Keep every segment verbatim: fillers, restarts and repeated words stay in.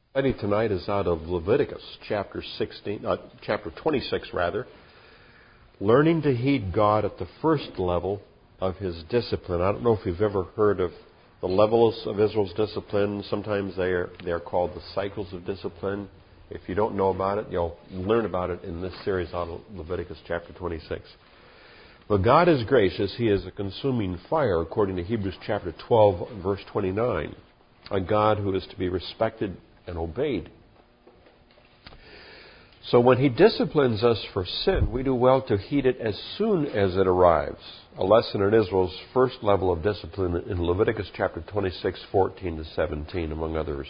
Study tonight is out of Leviticus chapter sixteen, uh, chapter twenty-six rather. Learning to heed God at the first level of His discipline. I don't know if you've ever heard of the levels of Israel's discipline. Sometimes they are they are called the cycles of discipline. If you don't know about it, you'll learn about it in this series out of Leviticus chapter twenty-six. But God is gracious. He is a consuming fire, according to Hebrews chapter twelve, verse twenty-nine. A God who is to be respected and obeyed. So when He disciplines us for sin, we do well to heed it as soon as it arrives. A lesson in Israel's first level of discipline in Leviticus chapter twenty-six, fourteen to seventeen, among others.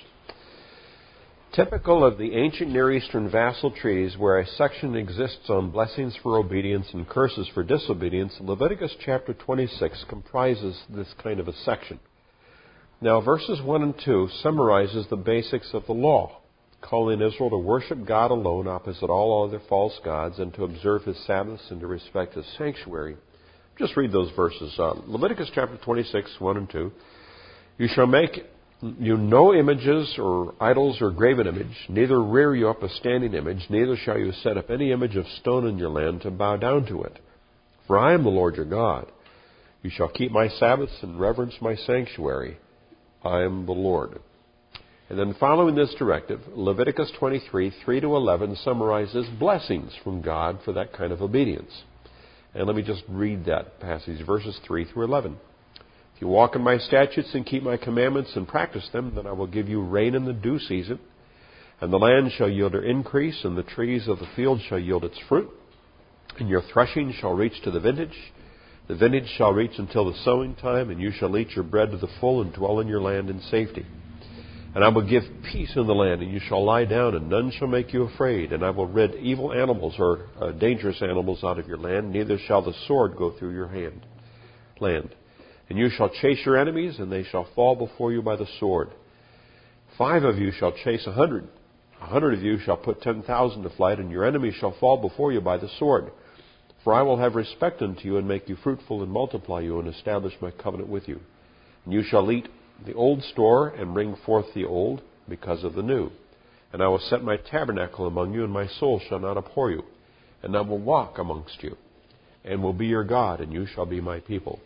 Typical of the ancient Near Eastern vassal treaties, where a section exists on blessings for obedience and curses for disobedience, Leviticus chapter twenty-six comprises this kind of a section. Now, verses one and two summarizes the basics of the law, calling Israel to worship God alone opposite all other false gods and to observe His Sabbaths and to respect His sanctuary. Just read those verses. Uh, Leviticus chapter twenty-six, one and two. You shall make you no images or idols or graven image, neither rear you up a standing image, neither shall you set up any image of stone in your land to bow down to it. For I am the Lord your God. You shall keep my Sabbaths and reverence my sanctuary. I am the Lord. And then following this directive, Leviticus twenty-three, three to eleven summarizes blessings from God for that kind of obedience. And let me just read that passage, verses three through eleven. If you walk in my statutes and keep my commandments and practice them, then I will give you rain in the due season, and the land shall yield her increase, and the trees of the field shall yield its fruit, and your threshing shall reach to the vintage. The vintage shall reach until the sowing time, and you shall eat your bread to the full and dwell in your land in safety. And I will give peace in the land, and you shall lie down, and none shall make you afraid. And I will rid evil animals or uh, dangerous animals out of your land, neither shall the sword go through your hand, land. And you shall chase your enemies, and they shall fall before you by the sword. Five of you shall chase a hundred. A hundred of you shall put ten thousand to flight, and your enemies shall fall before you by the sword. For I will have respect unto you, and make you fruitful, and multiply you, and establish my covenant with you. And you shall eat the old store, and bring forth the old, because of the new. And I will set my tabernacle among you, and my soul shall not abhor you. And I will walk amongst you, and will be your God, and you shall be my people.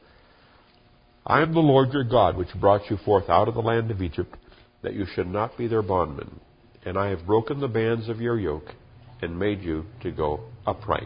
I am the Lord your God, which brought you forth out of the land of Egypt, that you should not be their bondmen. And I have broken the bands of your yoke, and made you to go upright.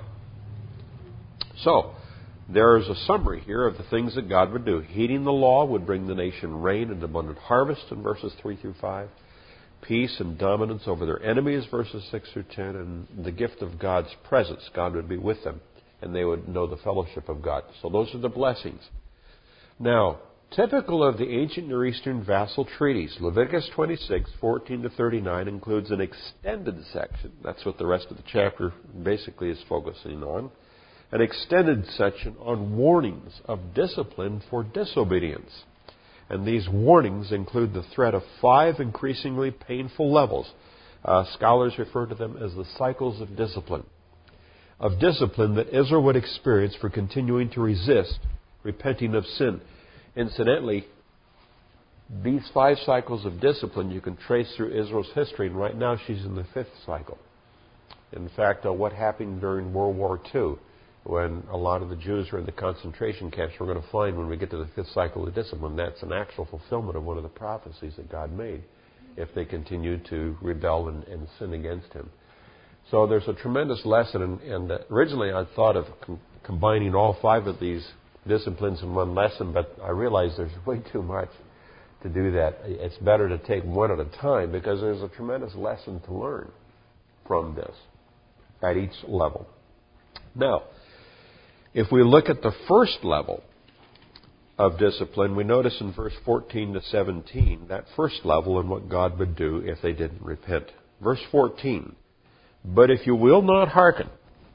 So, there is a summary here of the things that God would do. Heeding the law would bring the nation rain and abundant harvest in verses three through five. Peace and dominance over their enemies, verses six through ten. And the gift of God's presence. God would be with them, and they would know the fellowship of God. So those are the blessings. Now, typical of the ancient Near Eastern vassal treaties, Leviticus twenty-six, fourteen to thirty-nine includes an extended section. That's what the rest of the chapter basically is focusing on. An extended section on warnings of discipline for disobedience. And these warnings include the threat of five increasingly painful levels. Uh, scholars refer to them as the cycles of discipline. Of discipline that Israel would experience for continuing to resist repenting of sin. Incidentally, these five cycles of discipline you can trace through Israel's history, and right now she's in the fifth cycle. In fact, uh, what happened during World War Two, when a lot of the Jews were in the concentration camps, we're going to find when we get to the fifth cycle of discipline, that's an actual fulfillment of one of the prophecies that God made if they continued to rebel and, and sin against Him. So there's a tremendous lesson, and, and uh, originally I thought of com- combining all five of these disciplines in one lesson, but I realize there's way too much to do that. It's better to take one at a time because there's a tremendous lesson to learn from this at each level. Now, if we look at the first level of discipline, we notice in verse fourteen to seventeen that first level and what God would do if they didn't repent. Verse fourteen, but if you will not hearken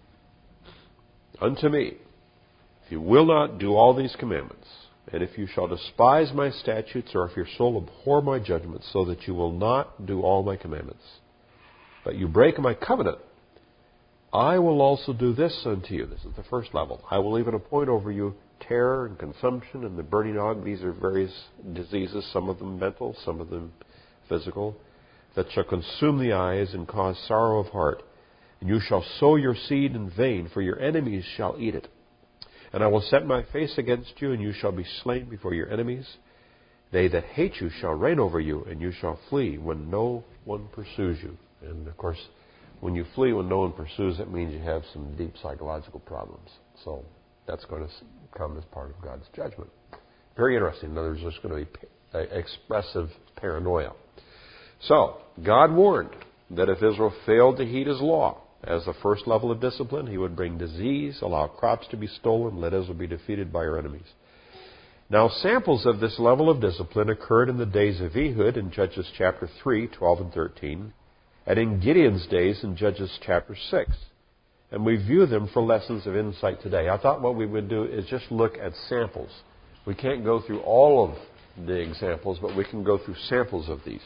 unto me, if you will not do all these commandments, and if you shall despise my statutes, or if your soul abhor my judgments, so that you will not do all my commandments, but you break my covenant, I will also do this unto you. This is the first level. I will even appoint over you terror and consumption and the burning ague. These are various diseases, some of them mental, some of them physical. that shall consume the eyes and cause sorrow of heart. And you shall sow your seed in vain, for your enemies shall eat it. And I will set my face against you, and you shall be slain before your enemies. They that hate you shall reign over you, and you shall flee when no one pursues you. And, of course, when you flee when no one pursues, it means you have some deep psychological problems. So that's going to come as part of God's judgment. Very interesting. In other words, there's going to be expressive paranoia. So, God warned that if Israel failed to heed His law as the first level of discipline, He would bring disease, allow crops to be stolen, let Israel be defeated by her enemies. Now, samples of this level of discipline occurred in the days of Ehud in Judges chapter three, twelve and thirteen, and in Gideon's days in Judges chapter six. And we view them for lessons of insight today. I thought what we would do is just look at samples. We can't go through all of the examples, but we can go through samples of these.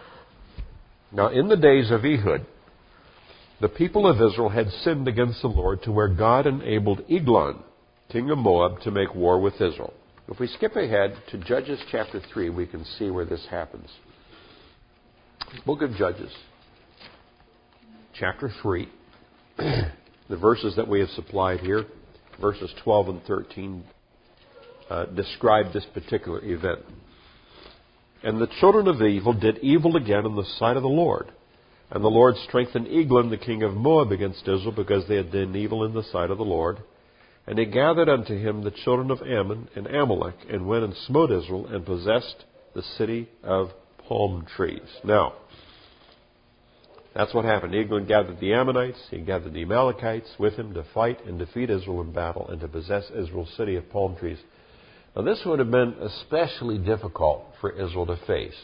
Now, in the days of Ehud, the people of Israel had sinned against the Lord to where God enabled Eglon, king of Moab, to make war with Israel. If we skip ahead to Judges chapter three, we can see where this happens. Book of Judges, chapter three. The verses that we have supplied here, verses twelve and thirteen, uh, describe this particular event. And the children of evil did evil again in the sight of the Lord. And the Lord strengthened Eglon, the king of Moab, against Israel, because they had done evil in the sight of the Lord. And he gathered unto him the children of Ammon and Amalek, and went and smote Israel, and possessed the city of palm trees. Now, that's what happened. Eglon gathered the Ammonites, he gathered the Amalekites with him to fight and defeat Israel in battle, and to possess Israel's city of palm trees. Now, this would have been especially difficult for Israel to face.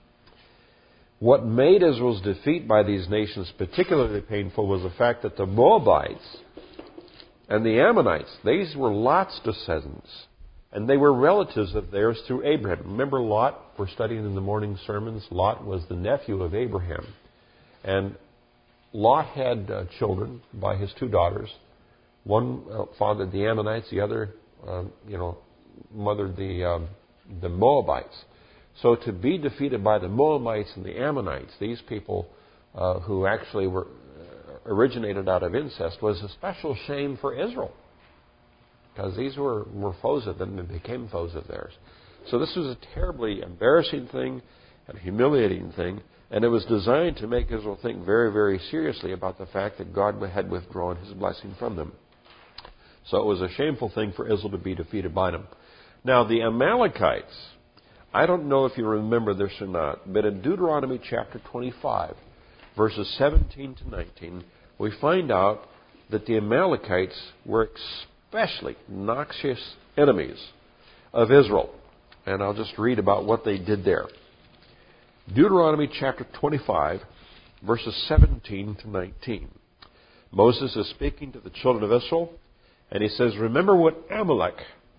What made Israel's defeat by these nations particularly painful was the fact that the Moabites and the Ammonites, these were Lot's descendants, and they were relatives of theirs through Abraham. Remember Lot? We're studying in the morning sermons. Lot was the nephew of Abraham. And Lot had uh, children by his two daughters. One uh, fathered the Ammonites, the other, uh, you know, mothered the um, the Moabites. So to be defeated by the Moabites and the Ammonites, these people uh, who actually were uh, originated out of incest, was a special shame for Israel, because these were, were foes of them and became foes of theirs. So this was a terribly embarrassing thing and humiliating thing, and it was designed to make Israel think very, very seriously about the fact that God had withdrawn His blessing from them. So it was a shameful thing for Israel to be defeated by them. Now, the Amalekites, I don't know if you remember this or not, but in Deuteronomy chapter twenty-five, verses seventeen to nineteen, we find out that the Amalekites were especially noxious enemies of Israel. And I'll just read about what they did there. Deuteronomy chapter twenty-five, verses seventeen to nineteen. Moses is speaking to the children of Israel, and he says, "Remember what Amalek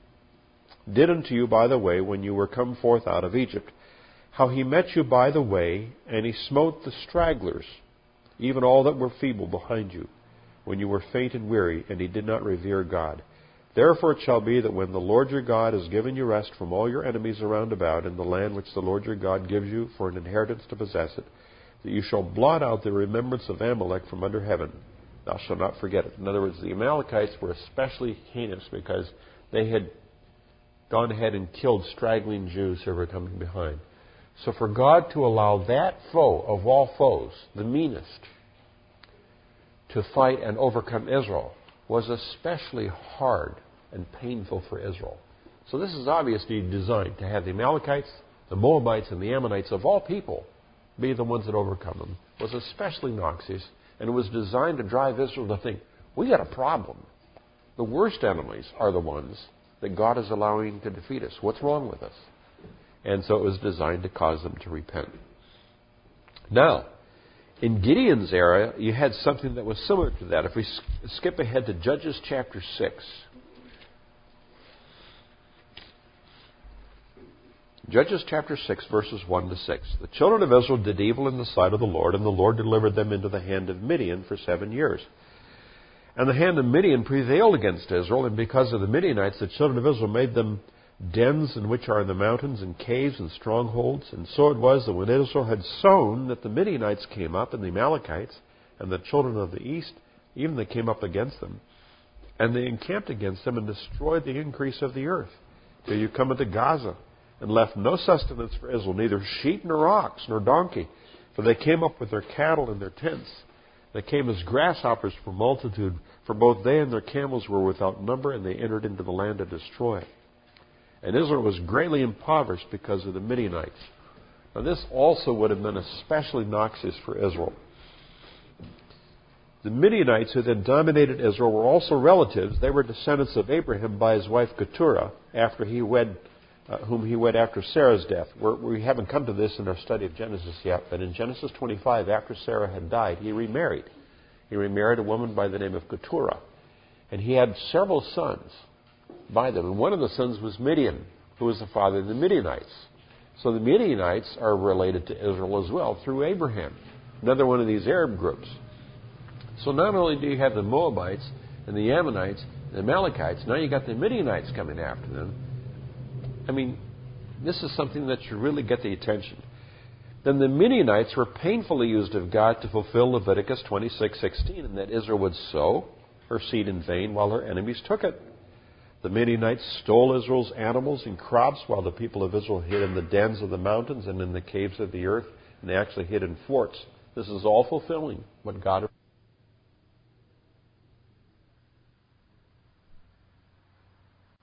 did unto you by the way when you were come forth out of Egypt, how he met you by the way, and he smote the stragglers, even all that were feeble behind you, when you were faint and weary, and he did not revere God. Therefore it shall be that when the Lord your God has given you rest from all your enemies around about in the land which the Lord your God gives you for an inheritance to possess it, that you shall blot out the remembrance of Amalek from under heaven. Thou shalt not forget it." In other words, the Amalekites were especially heinous because they had gone ahead and killed straggling Jews who were coming behind. So for God to allow that foe of all foes, the meanest, to fight and overcome Israel was especially hard and painful for Israel. So this is obviously designed to have the Amalekites, the Moabites, and the Ammonites of all people be the ones that overcome them. It was especially noxious, and it was designed to drive Israel to think, we got a problem. The worst enemies are the ones that God is allowing to defeat us. What's wrong with us? And so it was designed to cause them to repent. Now, in Gideon's era, you had something that was similar to that. If we skip ahead to Judges chapter six. Judges chapter six, verses one to six. "The children of Israel did evil in the sight of the Lord, and the Lord delivered them into the hand of Midian for seven years. And the hand of Midian prevailed against Israel, and because of the Midianites, the children of Israel made them dens in which are in the mountains, and caves and strongholds. And so it was that when Israel had sown, that the Midianites came up, and the Amalekites, and the children of the east, even they came up against them. And they encamped against them and destroyed the increase of the earth. Till you come into Gaza, and left no sustenance for Israel, neither sheep nor ox nor donkey. For they came up with their cattle and their tents. They came as grasshoppers for multitude, for both they and their camels were without number, and they entered into the land to destroy. And Israel was greatly impoverished because of the Midianites. Now this also would have been especially noxious for Israel. The Midianites who then dominated Israel were also relatives. They were descendants of Abraham by his wife Keturah, after he wed, uh, whom he wed after Sarah's death. We're, we haven't come to this in our study of Genesis yet, but in Genesis twenty-five, after Sarah had died, he remarried. He remarried a woman by the name of Keturah. And he had several sons by them. And one of the sons was Midian, who was the father of the Midianites. So the Midianites are related to Israel as well through Abraham, another one of these Arab groups. So not only do you have the Moabites and the Ammonites and the Amalekites, now you got the Midianites coming after them. I mean, this is something that should really get the attention. Then the Midianites were painfully used of God to fulfill Leviticus twenty-six sixteen, and that Israel would sow her seed in vain while her enemies took it. The Midianites stole Israel's animals and crops while the people of Israel hid in the dens of the mountains and in the caves of the earth, and they actually hid in forts. This is all fulfilling what God